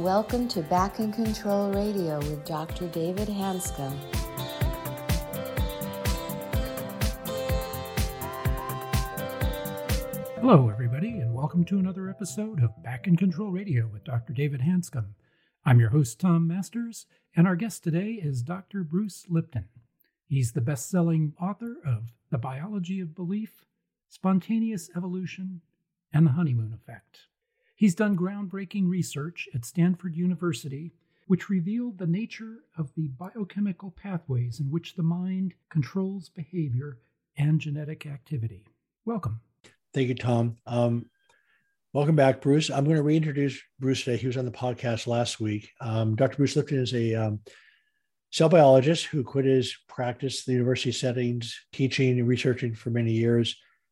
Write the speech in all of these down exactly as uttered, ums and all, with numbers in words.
welcome to Back in Control Radio with Doctor David Hanscom. Hello, everybody, and welcome to another episode of Back in Control Radio with Doctor David Hanscom. I'm your host, Tom Masters, and our guest today is Doctor Bruce Lipton. He's the best-selling author of The Biology of Belief, Spontaneous Evolution, and The Honeymoon Effect. He's done groundbreaking research at Stanford University, which revealed the nature of the biochemical pathways in which the mind controls behavior and genetic activity. Welcome. Thank you, Tom. Um, welcome back, Bruce. I'm going to reintroduce Bruce today. He was on the podcast last week. Um, Doctor Bruce Lipton is a um, cell biologist who quit his practice in the university settings, teaching and researching for many years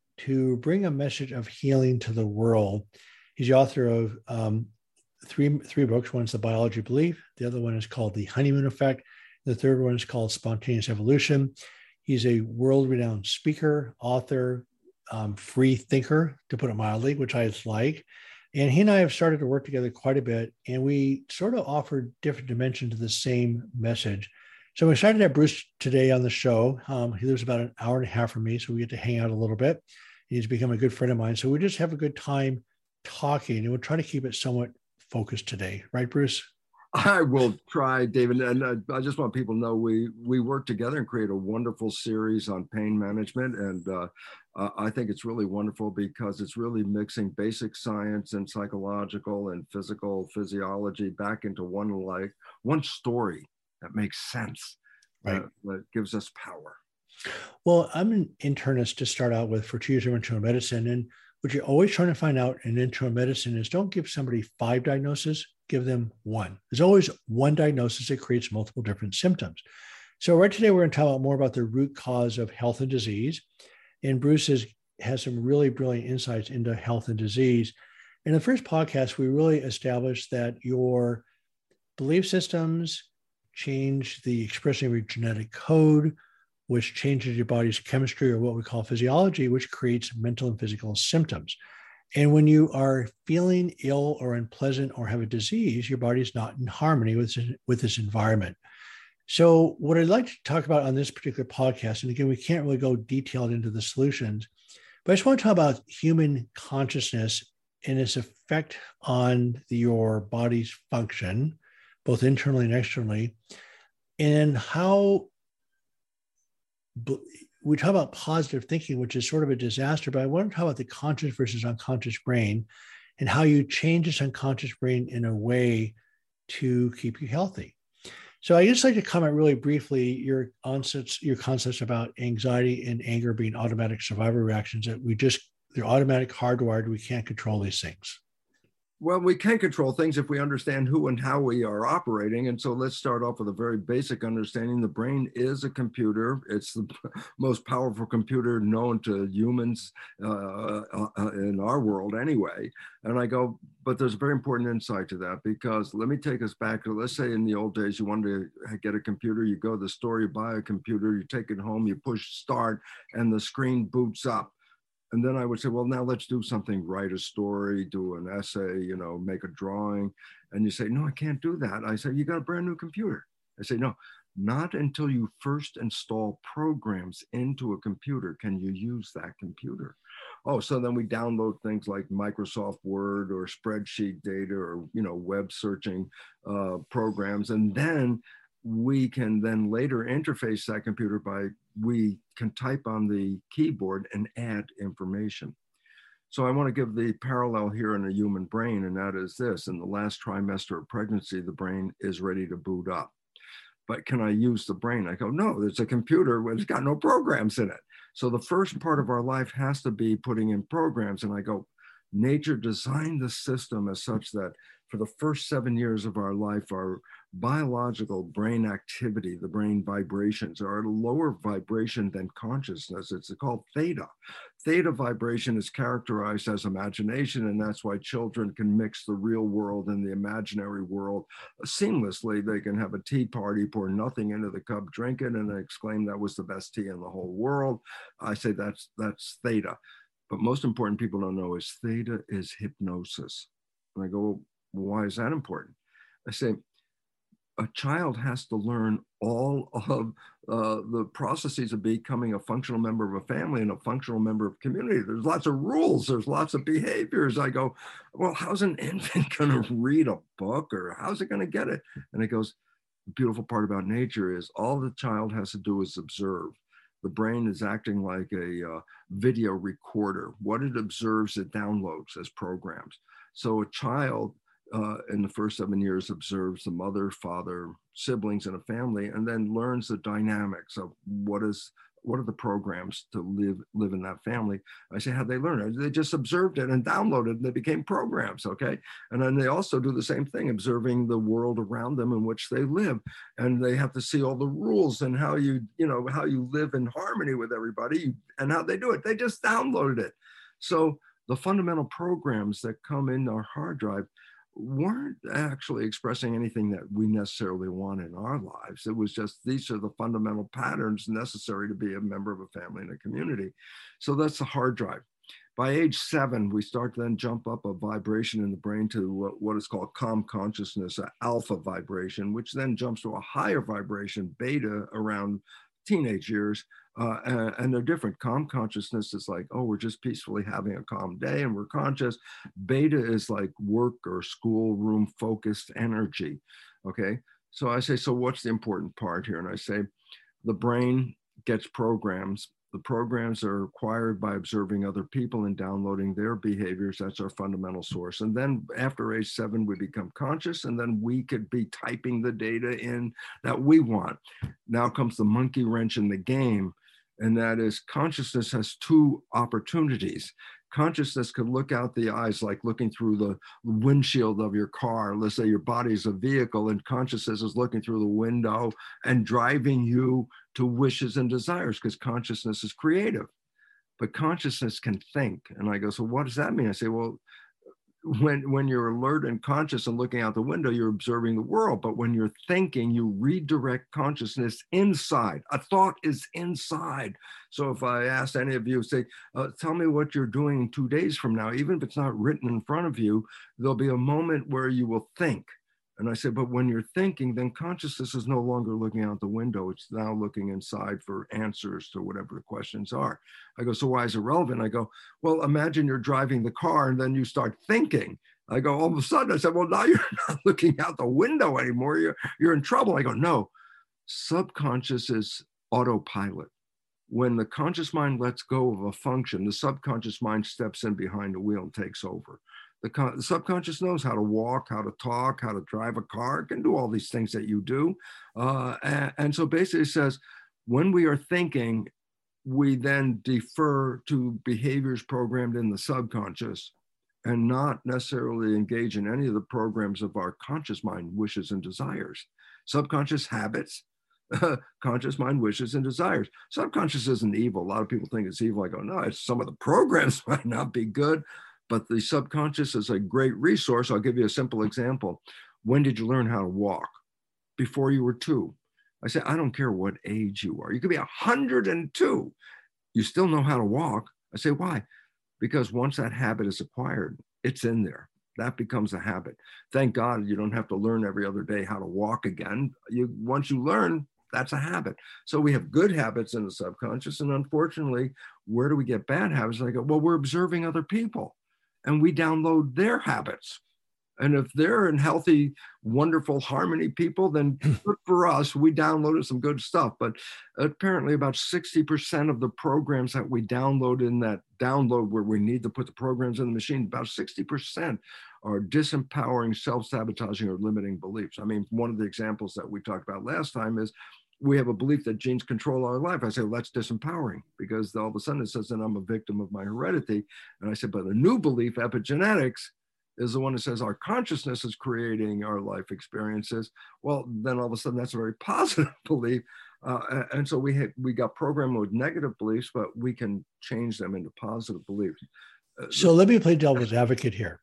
to bring a message of healing to the world. He's the author of um, three, three books. One's The Biology of Belief. The other one is called The Honeymoon Effect. The third one is called Spontaneous Evolution. He's a world-renowned speaker, author, Um, free thinker, to put it mildly, which I like. And he and I have started to work together quite a bit, and we sort of offer different dimensions to the same message. So I'm excited to have Bruce today on the show. Um, he lives about an hour and a half from me, so we get to hang out a little bit. He's become a good friend of mine. So we just have a good time talking, and we'll try to keep it somewhat focused today. Right, Bruce? I will try, David. And I, I just want people to know we we work together and create a wonderful series on pain management. And uh, uh, I think it's really wonderful because it's really mixing basic science and psychological and physical physiology back into one like one story that makes sense, right? Uh, that gives us power. Well, I'm an internist to start out with for two years of internal medicine. And what you're always trying to find out in internal medicine is don't give somebody five diagnoses, give them one. There's always one diagnosis that creates multiple different symptoms. So right today, we're going to talk more about the root cause of health and disease. And Bruce has, has some really brilliant insights into health and disease. In the first podcast, we really established that your belief systems change the expression of your genetic code, which changes your body's chemistry, or what we call physiology, which creates mental and physical symptoms. And when you are feeling ill or unpleasant or have a disease, your body's not in harmony with, with this environment. So what I'd like to talk about on this particular podcast, and again, we can't really go detailed into the solutions, but I just want to talk about human consciousness and its effect on the, your body's function, both internally and externally, and how we talk about positive thinking, which is sort of a disaster, but I want to talk about the conscious versus unconscious brain and how you change this unconscious brain in a way to keep you healthy. So I just like to comment really briefly your concepts, your concepts about anxiety and anger being automatic survival reactions, that we just, they're automatic, hardwired, we can't control these things. Well, we can control things if we understand who and how we are operating. And so let's start off with a very basic understanding. The brain is a computer. It's the most powerful computer known to humans uh, uh, in our world anyway. And I go, but there's a very important insight to that, because let me take us back to, let's say in the old days, you wanted to get a computer, you go to the store, you buy a computer, you take it home, you push start, and the screen boots up. And then I would say, well, now let's do something, write a story, do an essay, you know, make a drawing. And you say, no, I can't do that. I say, you got a brand new computer. I say, no, not until you first install programs into a computer can you use that computer. Oh, so then we download things like Microsoft Word or spreadsheet data or, you know, web searching uh, programs. And then we can then later interface that computer by, we can type on the keyboard and add information. So I want to give the parallel here in the human brain, and that is this: in the last trimester of pregnancy, the brain is ready to boot up. But can I use the brain? I go, no, there's a computer, but it's got no programs in it. So the first part of our life has to be putting in programs. And I go, nature designed the system as such that for the first seven years of our life, our biological brain activity, the brain vibrations, are at a lower vibration than consciousness. It's called theta. Theta vibration is characterized as imagination, and that's why children can mix the real world and the imaginary world seamlessly. They can have a tea party, pour nothing into the cup, drink it, and exclaim that was the best tea in the whole world. I say that's that's theta. But most important, people don't know is theta is hypnosis. And I go, well, why is that important? I say, a child has to learn all of uh, the processes of becoming a functional member of a family and a functional member of a community. There's lots of rules, there's lots of behaviors. I go, well, how's an infant going to read a book, or how's it going to get it? And it goes, the beautiful part about nature is all the child has to do is observe. The brain is acting like a uh, video recorder. What it observes, it downloads as programs. So a child uh, in the first seven years observes the mother, father, siblings in a family, and then learns the dynamics of what is what are the programs to live live in that family. I say, how'd they learn it? They just observed it and downloaded, and they became programs, okay? And then they also do the same thing, observing the world around them in which they live. And they have to see all the rules and how you, you know, how you live in harmony with everybody and how they do it. They just downloaded it. So the fundamental programs that come in our hard drive weren't actually expressing anything that we necessarily want in our lives. It was just, these are the fundamental patterns necessary to be a member of a family and a community. So that's the hard drive. By age seven, we start to then jump up a vibration in the brain to what is called calm consciousness, an alpha vibration, which then jumps to a higher vibration, beta, around teenage years. Uh, and, and they're different. Calm consciousness is like, oh, we're just peacefully having a calm day and we're conscious. Beta is like work or school room focused energy. Okay. So I say, so what's the important part here? And I say, the brain gets programs. The programs are acquired by observing other people and downloading their behaviors. That's our fundamental source. And then after age seven, we become conscious, and then we could be typing the data in that we want. Now comes the monkey wrench in the game, and that is consciousness has two opportunities. Consciousness could look out the eyes like looking through the windshield of your car. Let's say your body's a vehicle and consciousness is looking through the window and driving you to wishes and desires, because consciousness is creative. But consciousness can think. And I go, so what does that mean? I say, well, when, when you're alert and conscious and looking out the window, you're observing the world. But when you're thinking, you redirect consciousness inside. A thought is inside. So if I ask any of you, say, uh, tell me what you're doing two days from now, even if it's not written in front of you, there'll be a moment where you will think. And I said, but when you're thinking, then consciousness is no longer looking out the window. It's now looking inside for answers to whatever the questions are. I go, so why is it relevant? I go, well, imagine you're driving the car and then you start thinking. I go, all of a sudden, I said, well, now you're not looking out the window anymore. You're, you're in trouble. I go, no, subconscious is autopilot. When the conscious mind lets go of a function, the subconscious mind steps in behind the wheel and takes over. The, con- the subconscious knows how to walk, how to talk, how to drive a car. It can do all these things that you do. Uh, and, and so basically it says, when we are thinking, we then defer to behaviors programmed in the subconscious and not necessarily engage in any of the programs of our conscious mind, wishes and desires. Subconscious habits, conscious mind, wishes and desires. Subconscious isn't evil. A lot of people think it's evil. I go, no, it's, some of the programs might not be good, but the subconscious is a great resource. I'll give you a simple example. When did you learn how to walk? Before you were two. I say, I don't care what age you are. You could be one hundred and two. You still know how to walk. I say, why? Because once that habit is acquired, it's in there. That becomes a habit. Thank God you don't have to learn every other day how to walk again. You, once you learn, that's a habit. So we have good habits in the subconscious. And unfortunately, where do we get bad habits? I go, well, we're observing other people. And we download their habits. And if they're in healthy, wonderful harmony people, then good for us. We downloaded some good stuff. But apparently about sixty percent of the programs that we download in that download where we need to put the programs in the machine, about sixty percent are disempowering, self-sabotaging, or limiting beliefs. I mean, one of the examples that we talked about last time is we have a belief that genes control our life. I say, well, that's disempowering, because all of a sudden it says that I'm a victim of my heredity. And I said, but a new belief, epigenetics, is the one that says our consciousness is creating our life experiences. Well, then all of a sudden that's a very positive belief. Uh, and so we had, we got programmed with negative beliefs, but we can change them into positive beliefs. Uh, so let me play devil's advocate here.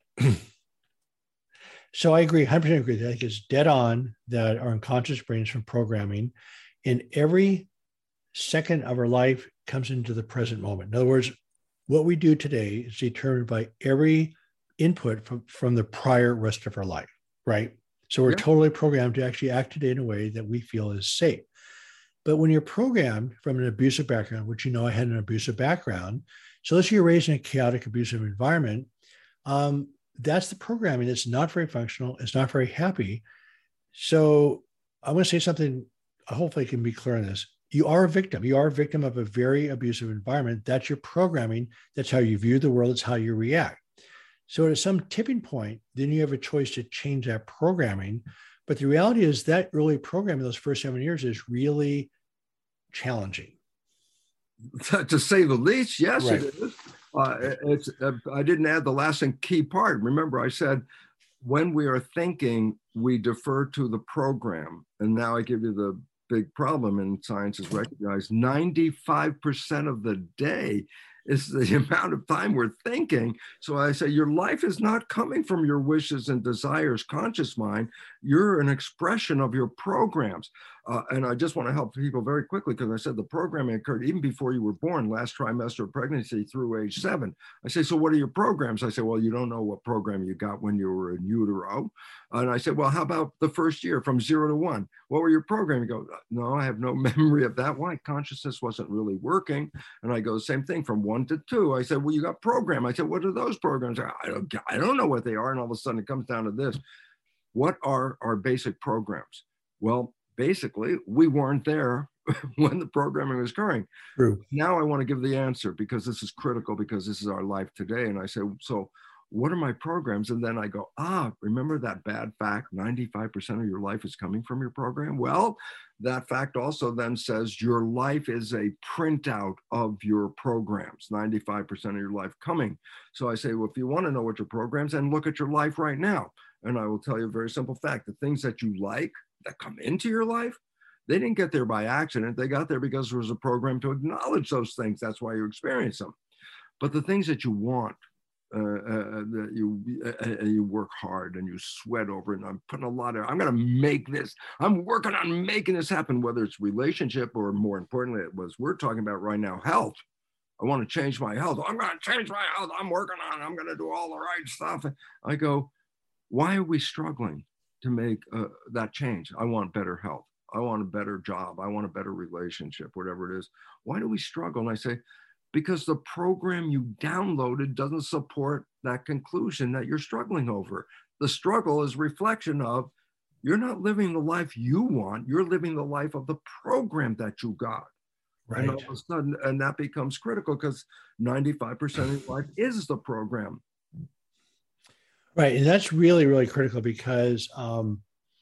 So I agree, one hundred percent agree. I think it's dead on that our unconscious brains from programming, in every second of our life comes into the present moment. In other words, what we do today is determined by every input from, from the prior rest of our life, right? So we're Yeah. totally programmed to actually act today in a way that we feel is safe. But when you're programmed from an abusive background, which you know I had an abusive background, so let's say you're raised in a chaotic, abusive environment, um, that's the programming. It's not very functional. It's not very happy. So I want to say something, hopefully I can be clear on this. You are a victim. You are a victim of a very abusive environment. That's your programming. That's how you view the world. It's how you react. So at some tipping point, then you have a choice to change that programming. But the reality is that early programming, those first seven years, is really challenging. To say the least, yes, Right. it is. Uh, it's, uh, I didn't add the last and key part. Remember, I said, when we are thinking, we defer to the program. And now I give you the big problem, and science is recognized. ninety-five percent of the day is the amount of time we're thinking. So I say, your life is not coming from your wishes and desires, conscious mind. You're an expression of your programs. Uh, and I just want to help people very quickly, because I said the programming occurred even before you were born, last trimester of pregnancy through age seven. I say, so what are your programs? I say, well, you don't know what program you got when you were in utero. And I said, well, how about the first year from zero to one? What were your programs? You go, no, I have no memory of that. Why? Consciousness wasn't really working. And I go, same thing from one to two. I said, well, you got program. I said, what are those programs? I don't, I don't know what they are. And all of a sudden it comes down to this. What are our basic programs? Well, basically, we weren't there when the programming was occurring. True. Now I want to give the answer, because this is critical, because this is our life today. And I say, so what are my programs? And then I go, ah, remember that bad fact, ninety-five percent of your life is coming from your program? Well, that fact also then says your life is a printout of your programs, ninety-five percent of your life coming. So I say, well, if you want to know what your programs, and look at your life right now. And I will tell you a very simple fact. The things that you like that come into your life, they didn't get there by accident. They got there because there was a program to acknowledge those things. That's why you experience them. But the things that you want, uh, uh, that you uh, you work hard and you sweat over it, and I'm putting a lot of, I'm going to make this, I'm working on making this happen, whether it's relationship or, more importantly, it was we're talking about right now, health. I want to change my health. I'm going to change my health. I'm working on it. I'm going to do all the right stuff. I go, why are we struggling to make uh, that change? I want better health. I want a better job. I want a better relationship, whatever it is. Why do we struggle? And I say, because the program you downloaded doesn't support that conclusion that you're struggling over. The struggle is reflection of you're not living the life you want. You're living the life of the program that you got. Right. And all of a sudden, and that becomes critical, because ninety-five percent of your life is the program. Right. And that's really, really critical, because um,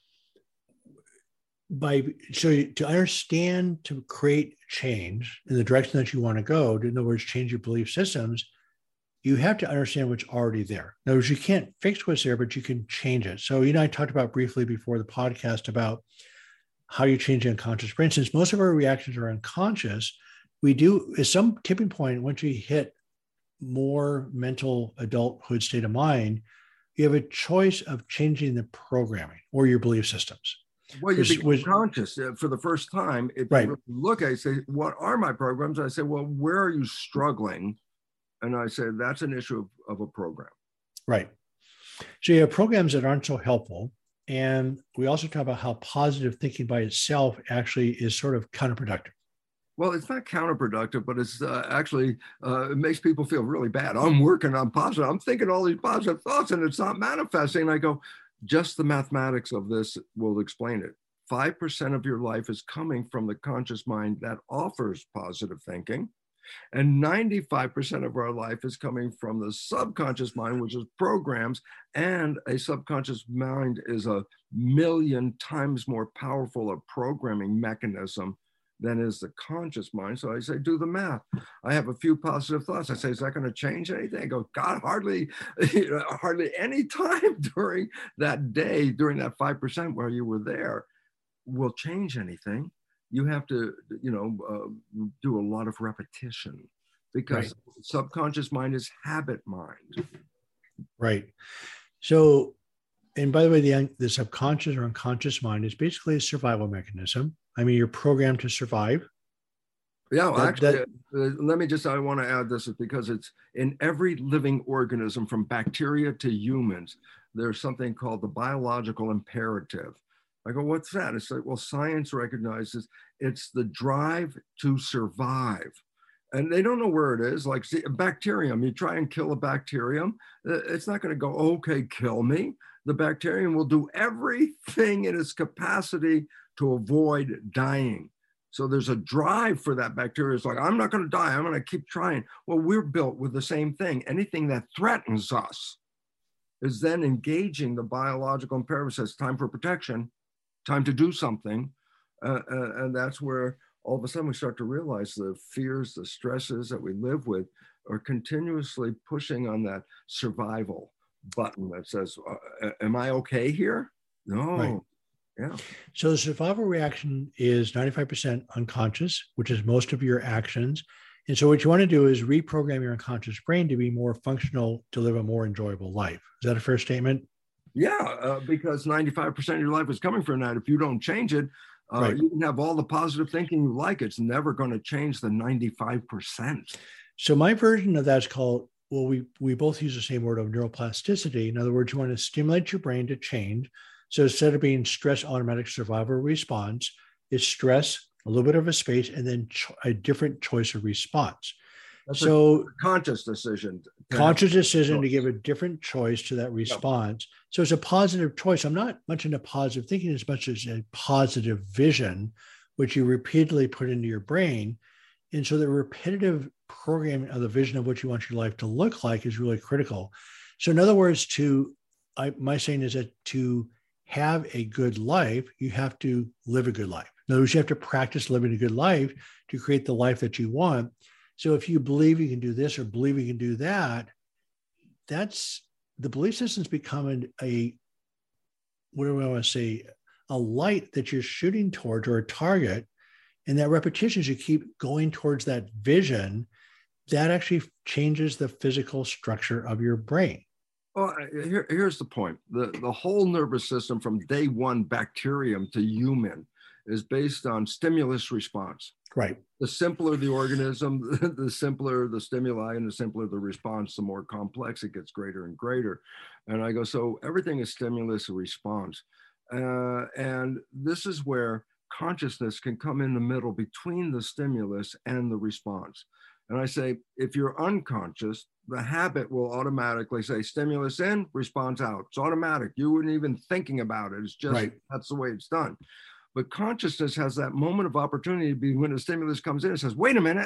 by so to understand, to create change in the direction that you want to go, in other words, change your belief systems, you have to understand what's already there. In other words, you can't fix what's there, but you can change it. So, you know, I talked about briefly before the podcast about how you change the unconscious. For instance, most of our reactions are unconscious. We do, at some tipping point, once you hit more mental adulthood state of mind, you have a choice of changing the programming or your belief systems. Well, you become was, conscious uh, for the first time. If right. you look, I say, what are my programs? I say, well, where are you struggling? And I say, that's an issue of, of a program. Right. So you have programs that aren't so helpful. And we also talk about how positive thinking by itself actually is sort of counterproductive. Well, it's not counterproductive, but it's uh, actually, uh, it makes people feel really bad. I'm working on positive. I'm thinking all these positive thoughts and it's not manifesting. And I go, just the mathematics of this will explain it. five percent of your life is coming from the conscious mind that offers positive thinking. And ninety-five percent of our life is coming from the subconscious mind, which is programs. And a subconscious mind is a million times more powerful a programming mechanism than is the conscious mind. So I say, do the math. I have a few positive thoughts. I say, is that going to change anything? I go, God, hardly, hardly any time during that day, during that five percent where you were there, will change anything. You have to, you know, uh, do a lot of repetition, because right. subconscious mind is habit mind. Right. So, and by the way, the, the subconscious or unconscious mind is basically a survival mechanism. I mean, you're programmed to survive. Yeah, well, That- actually, that- uh, let me just, I want to add this is because it's in every living organism from bacteria to humans, there's something called the biological imperative. I go, what's that? It's like, well, science recognizes it's the drive to survive. And they don't know where it is. Like see, a bacterium, you try and kill a bacterium, uh, it's not going to go, okay, kill me. The bacterium will do everything in its capacity to avoid dying. So there's a drive for that bacteria. It's like, I'm not going to die. I'm going to keep trying. Well, we're built with the same thing. Anything that threatens us is then engaging the biological imperative. Says time for protection, time to do something. Uh, uh, and that's where all of a sudden we start to realize the fears, the stresses that we live with are continuously pushing on that survival button that says, uh, am I okay here? No. Right. Yeah. So the survival reaction is ninety-five percent unconscious, which is most of your actions. And so what you want to do is reprogram your unconscious brain to be more functional, to live a more enjoyable life. Is that a fair statement? Yeah, uh, because ninety-five percent of your life is coming from that. If you don't change it, uh, Right. you can have all the positive thinking you like. It's never going to change the ninety-five percent. So my version of that's called, well, we, we both use the same word of neuroplasticity. In other words, you want to stimulate your brain to change. So instead of being stress, automatic survival response, it's stress, a little bit of a space, and then cho- a different choice of response. That's so a conscious decision. conscious decision to give a different choice to that response. Yep. So it's a positive choice. I'm not much into positive thinking as much as a positive vision, which you repeatedly put into your brain. And so the repetitive programming of the vision of what you want your life to look like is really critical. So in other words, to I, my saying is that to have a good life, you have to live a good life. In other words, you have to practice living a good life to create the life that you want. So if you believe you can do this or believe you can do that, that's the belief system's becoming a, what do I want to say, a light that you're shooting towards or a target. And that repetition, as you keep going towards that vision, that actually changes the physical structure of your brain. Well, here, here's the point. The, the whole nervous system from day one, bacterium to human, is based on stimulus response. Right. The simpler the organism, the simpler the stimuli and the simpler the response, the more complex it gets, greater and greater. And I go, so everything is stimulus response. Uh, and this is where consciousness can come in the middle between the stimulus and the response. And I say, if you're unconscious, the habit will automatically say stimulus in, response out. It's automatic. You weren't even thinking about it. It's just, right. That's the way it's done. But consciousness has that moment of opportunity to be when the stimulus comes in, it says, wait a minute,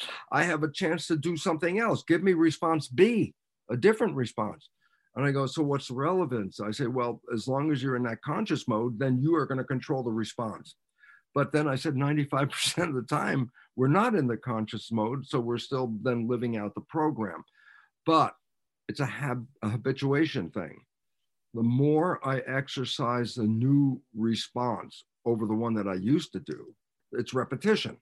I have a chance to do something else. Give me response B, a different response. And I go, so what's the relevance? I say, well, as long as you're in that conscious mode, then you are going to control the response. But then I said ninety-five percent of the time, we're not in the conscious mode. So we're still then living out the program. But it's a, hab- a habituation thing. The more I exercise the new response over the one that I used to do, it's repetition.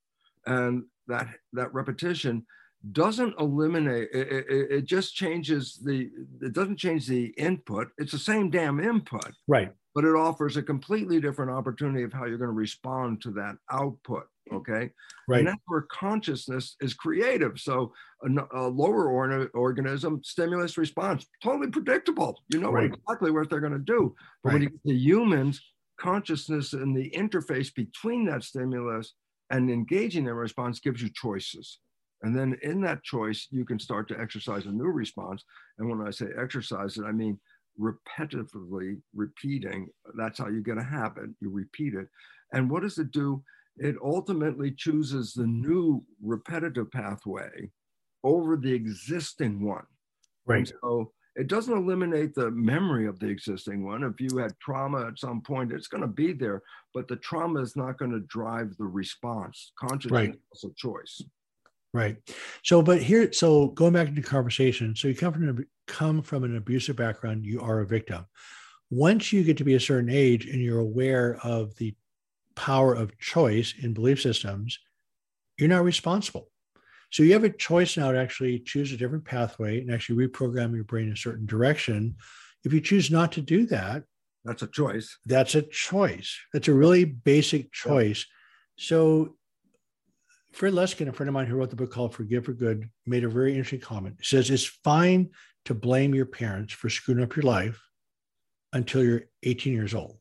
And that, that repetition doesn't eliminate, it, it, it just changes the, it doesn't change the input. It's the same damn input. Right. But it offers a completely different opportunity of how you're going to respond to that output. Okay. Right. And that's where consciousness is creative. So a, a lower or, organism, stimulus response, totally predictable. You know right. exactly what they're going to do. But right. when you get to humans, consciousness and the interface between that stimulus and engaging their response gives you choices. And then in that choice, you can start to exercise a new response. And when I say exercise it, I mean repetitively repeating. That's how you get a habit. You repeat it. And what does it do? It ultimately chooses the new repetitive pathway over the existing one. Right. And so it doesn't eliminate the memory of the existing one. If you had trauma at some point, it's going to be there, but the trauma is not going to drive the response. Consciousness right. is a choice. Right. So, but here, so going back into conversation, so you come from, come from an abusive background, you are a victim. Once you get to be a certain age and you're aware of the power of choice in belief systems, you're not responsible. So you have a choice now to actually choose a different pathway and actually reprogram your brain in a certain direction. If you choose not to do that, that's a choice. That's a choice. That's a really basic choice. Yeah. So Fred Luskin, a friend of mine who wrote the book called Forgive for Good, made a very interesting comment. He says, it's fine to blame your parents for screwing up your life until you're eighteen years old.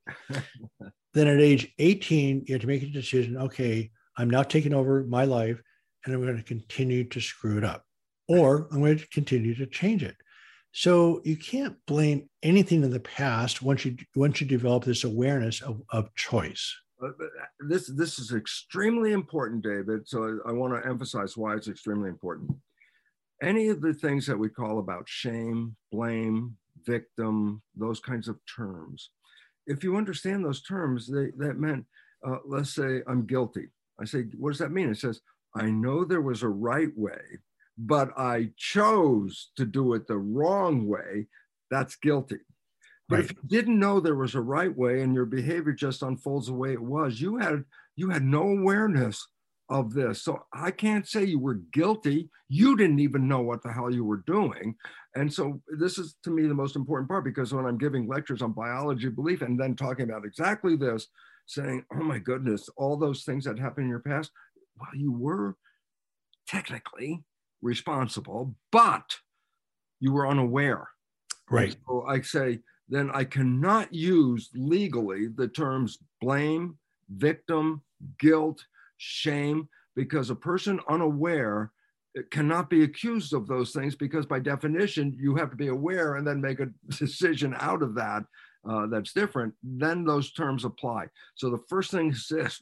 Then at age eighteen, you have to make a decision. Okay, I'm now taking over my life and I'm going to continue to screw it up, or I'm going to continue to change it. So you can't blame anything in the past once you once you develop this awareness of, of choice. Uh, this this is extremely important, David. So I, I want to emphasize why it's extremely important. Any of the things that we call about shame, blame, victim, those kinds of terms, if you understand those terms, they, that meant, uh, let's say I'm guilty. I say, what does that mean? It says, I know there was a right way, but I chose to do it the wrong way. That's guilty. But right. If you didn't know there was a right way and your behavior just unfolds the way it was, you had you had no awareness of this. So I can't say you were guilty. You didn't even know what the hell you were doing. And so this is, to me, the most important part, because when I'm giving lectures on biology of belief and then talking about exactly this, saying, oh my goodness, all those things that happened in your past, well, you were technically responsible, but you were unaware. Right. And so I say, then I cannot use legally the terms blame, victim, guilt, shame, because a person unaware cannot be accused of those things, because by definition, you have to be aware and then make a decision out of that uh, that's different. Then those terms apply. So the first thing is this.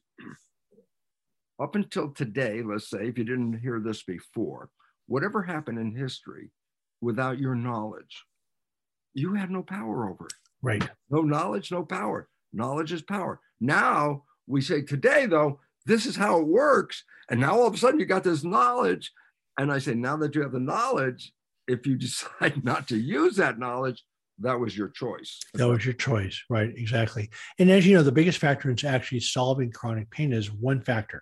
Up until today, let's say, if you didn't hear this before, whatever happened in history without your knowledge, you had no power over it. Right. No knowledge, no power. Knowledge is power. Now we say today, though, this is how it works. And now all of a sudden you got this knowledge. And I say, now that you have the knowledge, if you decide not to use that knowledge, that was your choice. That was your choice. Right. Exactly. And as you know, the biggest factor in actually solving chronic pain is one factor.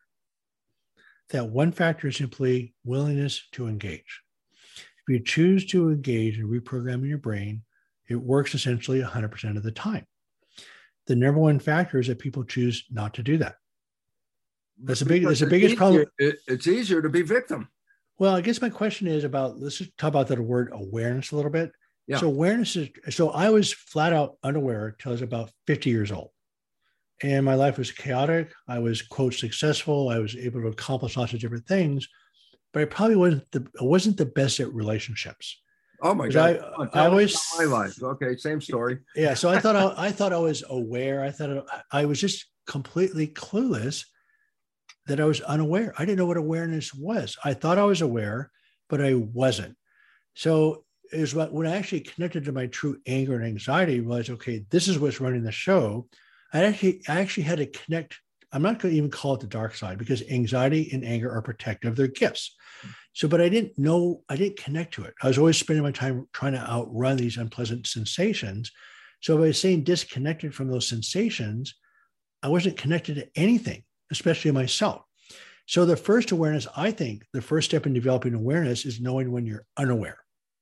That one factor is simply willingness to engage. If you choose to engage in reprogramming your brain, it works essentially one hundred percent of the time. The number one factor is that people choose not to do that. That's a big. That's the biggest problem. It, it's easier to be victim. Well, I guess my question is about. Let's just talk about that word awareness a little bit. Yeah. So awareness is. So I was flat out unaware until I was about fifty years old, and my life was chaotic. I was, quote, successful. I was able to accomplish lots of different things, but I probably wasn't the. I wasn't the best at relationships. Oh my God! I, I always my life. Okay, same story. Yeah, so I thought I, I thought I was aware. I thought I, I was just completely clueless that I was unaware. I didn't know what awareness was. I thought I was aware, but I wasn't. So it was when I actually connected to my true anger and anxiety, realized, okay, this is what's running the show. I actually I actually had to connect. I'm not going to even call it the dark side, because anxiety and anger are protective. They're gifts. So, but I didn't know, I didn't connect to it. I was always spending my time trying to outrun these unpleasant sensations. So by saying disconnected from those sensations, I wasn't connected to anything, especially myself. So the first awareness, I think the first step in developing awareness is knowing when you're unaware.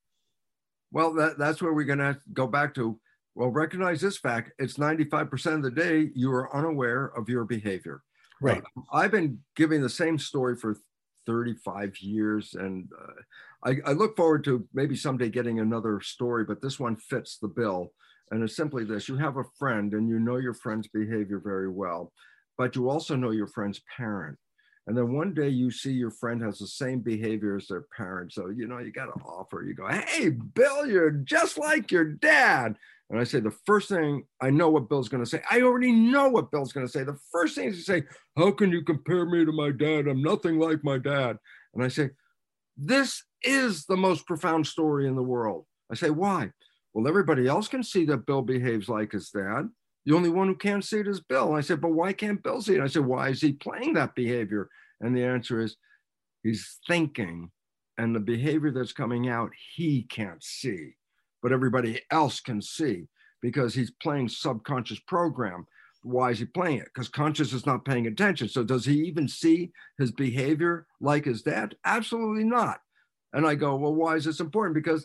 Well, that, that's where we're going to go back to, well, recognize this fact. It's ninety-five percent of the day you are unaware of your behavior. Right. Uh, I've been giving the same story for thirty-five years. And uh, I, I look forward to maybe someday getting another story, but this one fits the bill. And it's simply this: you have a friend and you know your friend's behavior very well, but you also know your friend's parent. And then one day you see your friend has the same behavior as their parent. So, you know, you got to offer, you go, hey, Bill, you're just like your dad. And I say, the first thing, I know what Bill's going to say. I already know what Bill's going to say. The first thing is to say, how can you compare me to my dad? I'm nothing like my dad. And I say, this is the most profound story in the world. I say, why? Well, everybody else can see that Bill behaves like his dad. The only one who can't see it is Bill. And I said, but why can't Bill see it? I said, why is he playing that behavior? And the answer is, he's thinking, and the behavior that's coming out, he can't see, but everybody else can see, because he's playing subconscious program. Why is he playing it? Because conscious is not paying attention. So does he even see his behavior like his dad? Absolutely not. And I go, well, why is this important? Because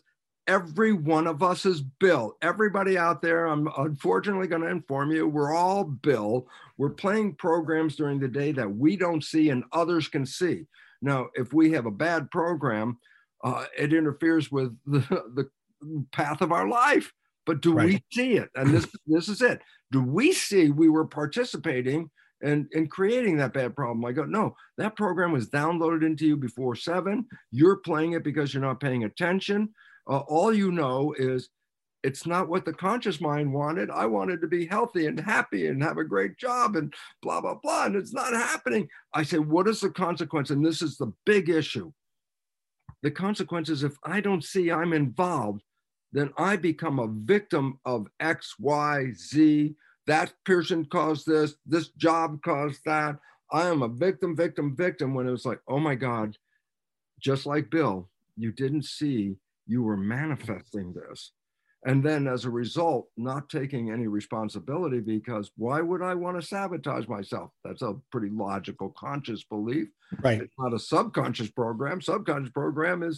Every one of us is Bill. Everybody out there, I'm unfortunately going to inform you, we're all Bill. We're playing programs during the day that we don't see and others can see. Now, if we have a bad program, uh, it interferes with the, the path of our life. But do right. we see it? And this, this is it. Do we see we were participating and, and creating that bad problem? I go, no, that program was downloaded into you before seven. You're playing it because you're not paying attention. Uh, all you know is it's not what the conscious mind wanted. I wanted to be healthy and happy and have a great job and blah, blah, blah. And it's not happening. I say, what is the consequence? And this is the big issue. The consequence is if I don't see I'm involved, then I become a victim of X, Y, Z. That person caused this, this job caused that. I am a victim, victim, victim, when it was like, oh my God, just like Bill, you didn't see you were manifesting this. And then as a result, not taking any responsibility, because why would I want to sabotage myself? That's a pretty logical, conscious belief. Right. It's not a subconscious program. Subconscious program is,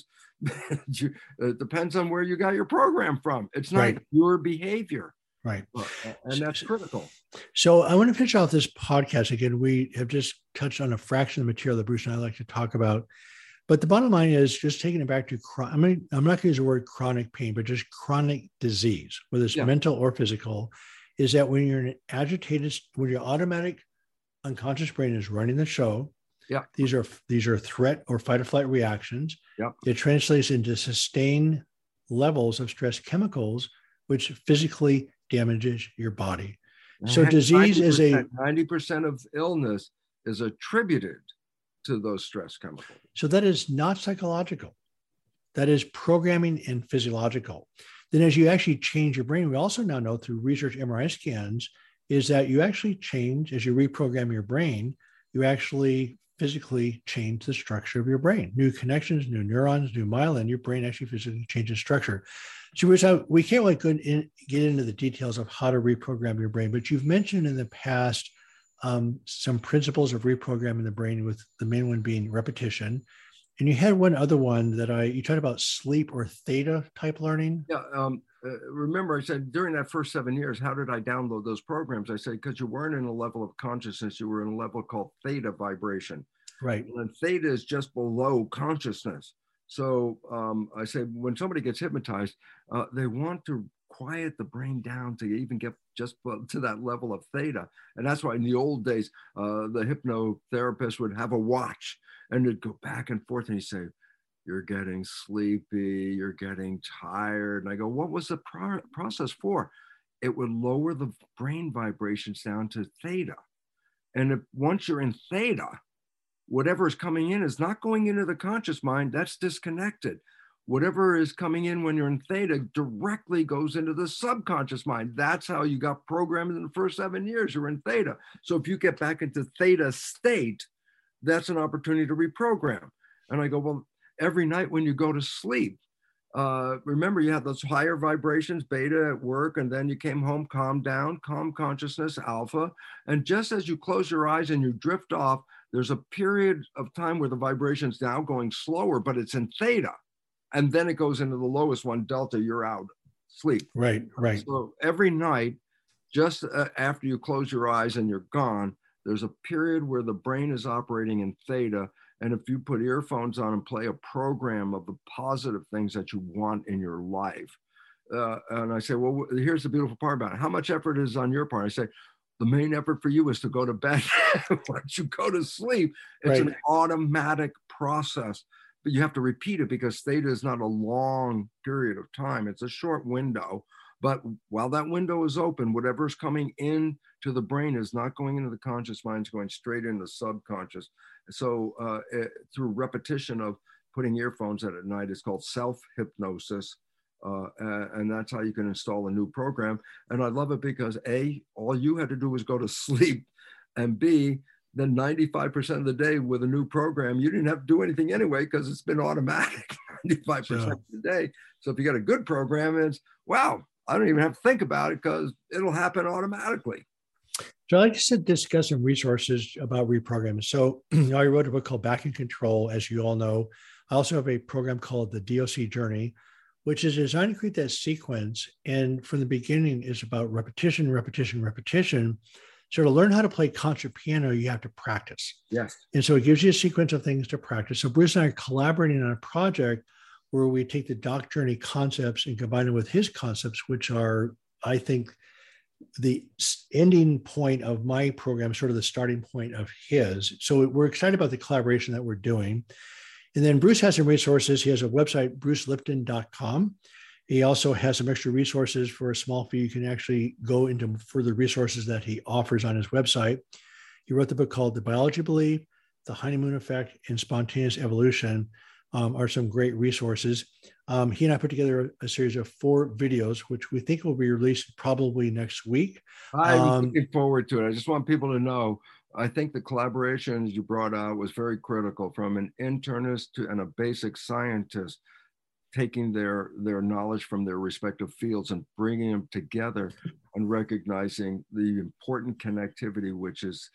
it depends on where you got your program from. It's not right. your behavior. Right. And that's critical. So I want to finish off this podcast. Again, we have just touched on a fraction of the material that Bruce and I like to talk about. But the bottom line is just taking it back to, I mean, I'm not going to use the word chronic pain, but just chronic disease, whether it's yeah. mental or physical, is that when you're in an agitated, when your automatic unconscious brain is running the show, yeah. these are these are threat or fight or flight reactions. Yeah. It translates into sustained levels of stress chemicals, which physically damages your body. So disease is a ninety percent of illness is attributed to those stress chemicals. So that is not psychological. That is programming and physiological. Then as you actually change your brain, we also now know through research M R I scans is that you actually change, as you reprogram your brain, you actually physically change the structure of your brain. New connections, new neurons, new myelin, your brain actually physically changes structure. So we can't like go in, get into the details of how to reprogram your brain, but you've mentioned in the past Um, some principles of reprogramming the brain, with the main one being repetition. And you had one other one that I, you talked about sleep or theta type learning. Yeah. Um, uh, remember I said during that first seven years, how did I download those programs? I said, because you weren't in a level of consciousness, you were in a level called theta vibration. Right. And theta is just below consciousness. So um, I say when somebody gets hypnotized, uh, they want to quiet the brain down to even get just to that level of theta. And that's why in the old days, uh, the hypnotherapist would have a watch and it'd go back and forth and he'd say, you're getting sleepy, you're getting tired. And I go, what was the pro- process for? It would lower the brain vibrations down to theta. And if, once you're in theta, whatever is coming in is not going into the conscious mind, that's disconnected. Whatever is coming in when you're in theta directly goes into the subconscious mind. That's how you got programmed in the first seven years. You're in theta. So if you get back into theta state, that's an opportunity to reprogram. And I go, well, every night when you go to sleep, uh, remember you had those higher vibrations, beta at work, and then you came home, calm down, calm consciousness, alpha. And just as you close your eyes and you drift off, there's a period of time where the vibration's now going slower, but it's in theta. And then it goes into the lowest one, delta, you're out, sleep. Right, right. So every night, just uh, after you close your eyes and you're gone, there's a period where the brain is operating in theta. And if you put earphones on and play a program of the positive things that you want in your life. Uh, and I say, well, here's the beautiful part about it. How much effort is on your part? I say, the main effort for you is to go to bed. Once you go to sleep, it's right. an automatic process. But you have to repeat it because theta is not a long period of time. It's a short window. But while that window is open, whatever's coming in to the brain is not going into the conscious mind, it's going straight into the subconscious. So uh, it, through repetition of putting earphones in at night, it's called self-hypnosis. Uh, and that's how you can install a new program. And I love it because A, all you had to do was go to sleep, and B, then ninety-five percent of the day with a new program, you didn't have to do anything anyway because it's been automatic ninety-five percent of the day. So if you got a good program, it's, wow, I don't even have to think about it because it'll happen automatically. So I like to discuss some resources about reprogramming. So I wrote a book called Back in Control, as you all know. I also have a program called the D O C Journey, which is designed to create that sequence. And from the beginning is about repetition, repetition, repetition. So to learn how to play concert piano, you have to practice. Yes. And so it gives you a sequence of things to practice. So Bruce and I are collaborating on a project where we take the Doc Journey concepts and combine them with his concepts, which are, I think, the ending point of my program, sort of the starting point of his. So we're excited about the collaboration that we're doing. And then Bruce has some resources. He has a website, bruce lipton dot com. He also has some extra resources for a small fee. You can actually go into further resources that he offers on his website. He wrote the book called The Biology of Belief, The Honeymoon Effect, and Spontaneous Evolution. Um, are some great resources. Um, he and I put together a, a series of four videos, which we think will be released probably next week. I'm um, looking forward to it. I just want people to know, I think the collaborations you brought out was very critical, from an internist to and a basic scientist, taking their, their knowledge from their respective fields and bringing them together and recognizing the important connectivity, which is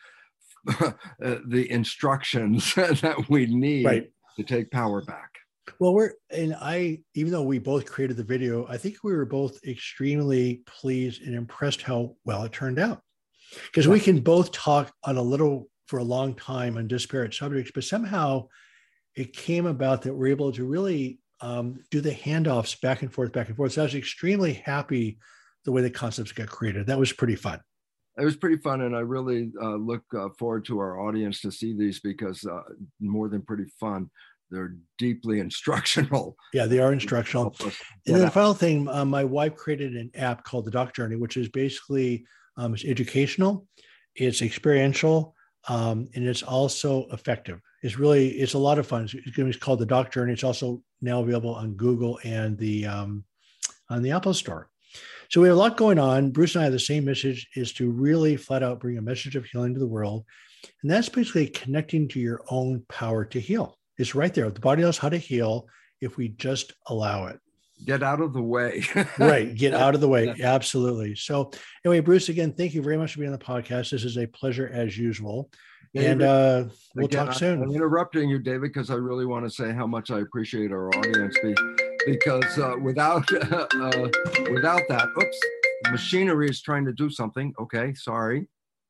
the instructions that we need. Right. To take power back. Well, we're, and I, even though we both created the video, I think we were both extremely pleased and impressed how well it turned out. Because yeah. we can both talk on a little for a long time on disparate subjects, but somehow it came about that we're able to really um, do the handoffs back and forth, back and forth. So I was extremely happy the way the concepts got created. That was pretty fun. It was pretty fun, and I really uh, look uh, forward to our audience to see these, because uh, more than pretty fun, they're deeply instructional. Yeah, they are instructional. And then the final thing, uh, my wife created an app called the Doc Journey, which is basically um, it's educational, it's experiential, um, and it's also effective. It's really, it's a lot of fun. It's, it's called the Doc Journey. It's also now available on Google and the um, on the Apple Store. So we have a lot going on. Bruce and I have the same message, is to really flat out bring a message of healing to the world. And that's basically connecting to your own power to heal. It's right there. The body knows how to heal if we just allow it. Get out of the way. Right. Get out of the way. Absolutely. So anyway, Bruce, again, thank you very much for being on the podcast. This is a pleasure as usual. David, and uh, we'll again, talk soon. I'm interrupting you, David, because I really want to say how much I appreciate our audience. Because uh, without uh, uh, without that, oops, machinery is trying to do something. Okay, sorry.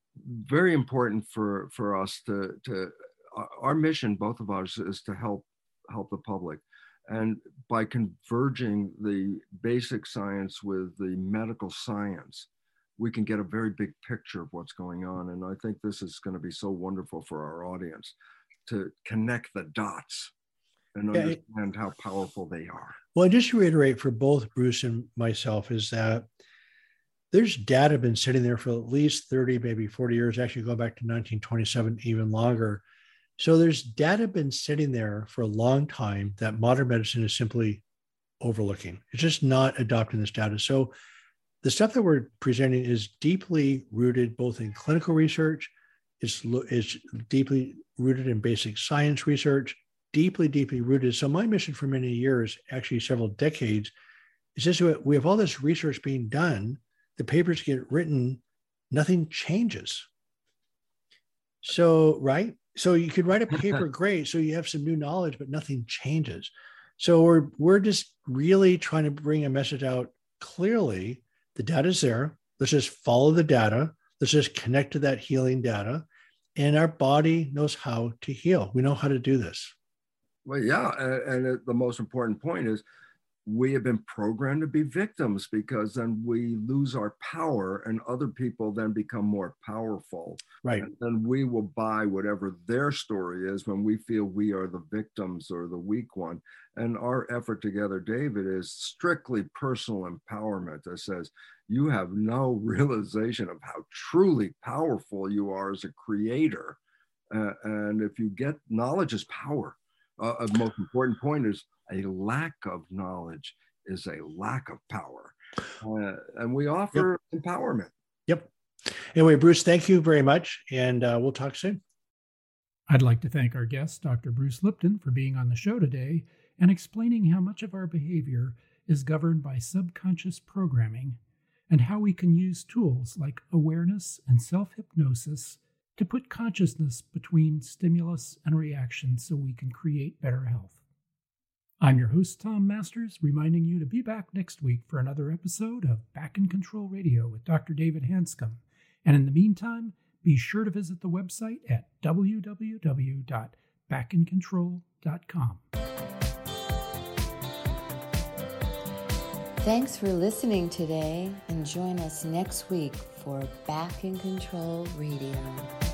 Very important for for us to to uh, our mission, both of us, is to help help the public, and by converging the basic science with the medical science, we can get a very big picture of what's going on. And I think this is going to be so wonderful for our audience to connect the dots and understand yeah, how powerful they are. Well, just to reiterate for both Bruce and myself is that there's data been sitting there for at least thirty, maybe forty years, actually go back to nineteen twenty-seven, even longer. So there's data been sitting there for a long time that modern medicine is simply overlooking. It's just not adopting this data. So the stuff that we're presenting is deeply rooted both in clinical research, it's, it's deeply rooted in basic science research, deeply, deeply rooted. So my mission for many years, actually several decades, is just we have all this research being done, the papers get written, nothing changes. So, right? So you could write a paper, great. So you have some new knowledge, but nothing changes. So we're, we're just really trying to bring a message out clearly. The data is there. Let's just follow the data. Let's just connect to that healing data. And our body knows how to heal. We know how to do this. Well, yeah. And, and the most important point is we have been programmed to be victims, because then we lose our power and other people then become more powerful. Right. And then we will buy whatever their story is when we feel we are the victims or the weak one. And our effort together, David, is strictly personal empowerment that says you have no realization of how truly powerful you are as a creator. Uh, and if you get, knowledge is power. Uh, the most important point is a lack of knowledge is a lack of power. Uh, and we offer yep. empowerment. Yep. Anyway, Bruce, thank you very much. And uh, we'll talk soon. I'd like to thank our guest, Doctor Bruce Lipton, for being on the show today and explaining how much of our behavior is governed by subconscious programming and how we can use tools like awareness and self-hypnosis to put consciousness between stimulus and reaction so we can create better health. I'm your host, Tom Masters, reminding you to be back next week for another episode of Back in Control Radio with Doctor David Hanscom. And in the meantime, be sure to visit the website at w w w dot back in control dot com. Thanks for listening today, and join us next week for Back in Control Radio.